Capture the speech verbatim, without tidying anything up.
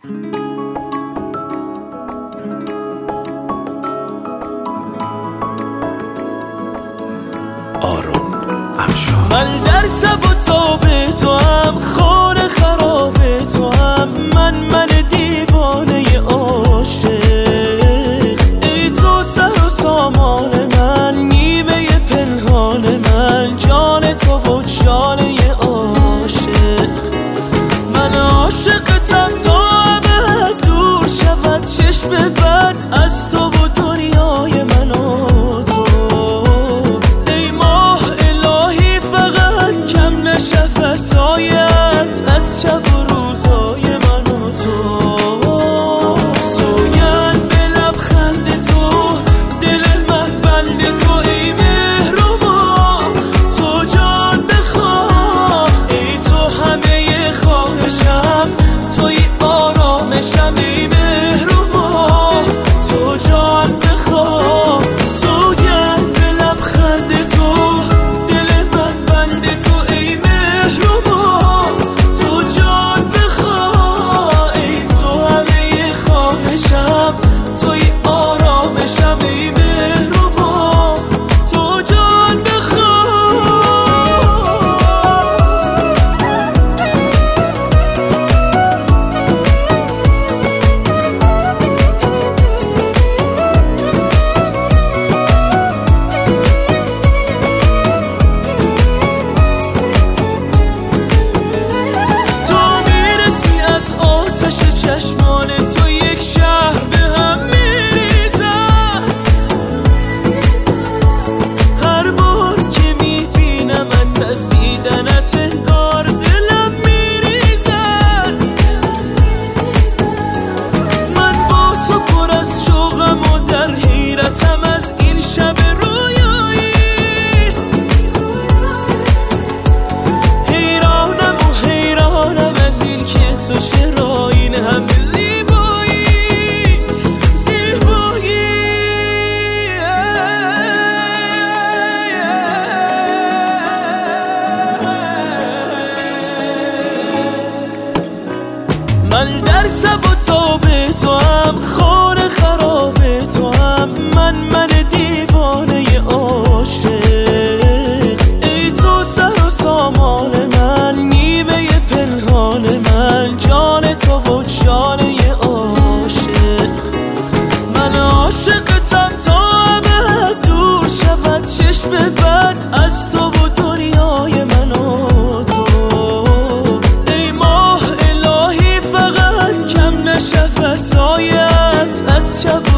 آروم افشار. من در تب و تاب تو هم، خانه خراب تو هم، من من دیوانه عاشق. ای تو سر و سامان من، نیمه پنهان من، جان تو و جانه عاشق. من عاشقتم تا ابد دور شود چشم بد از تو و دنیای من و تو. ای ماه الهی فقط کم نشه فسایت از شب و روزای من و تو. سوگند به لبخند تو، دل من بند تو. ای مهربا تو جان بخواه، ای تو همه خواهشم، توی آرامشم. ای مهربا تو جان بخواه، سوگند به لبخند تو، دل من بند تو. ای مهربا تو جان بخواه، ای تو همه خواهشم، توی آرامشم. ای مهربا تو جان بخواه. تا میرسی از آتش چشمان تو، یک شهر به هم میریزد. هر بار که میبینمت از دیدنت انگار دلم میریزد. من با تو پر از شوقم و در حیرتم از این شب رویایی. حیرانم و حیرانم از این که تو چرا این همه زیبایی زیبایی. من در تب و تاب تو هم، خانه خراب تو هم، من من دیوانه عاشق. ای تو سر و سامان من، نیمه پنهان من، جان تو و جانه عاشق. من عاشقتم تا ابد دور شود چشم بد از تو و دنیای من و تو. ای ماه الهی فقط کم نشه فسایت از شب